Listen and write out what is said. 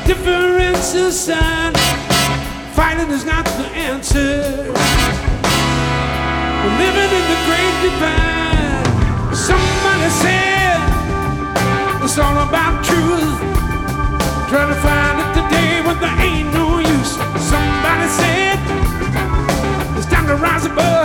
differences, son. Fighting is not the answer. We're living in the great divide. Somebody said it's all about truth. Try to find it today, but there ain't no use. Somebody said it's time to rise above.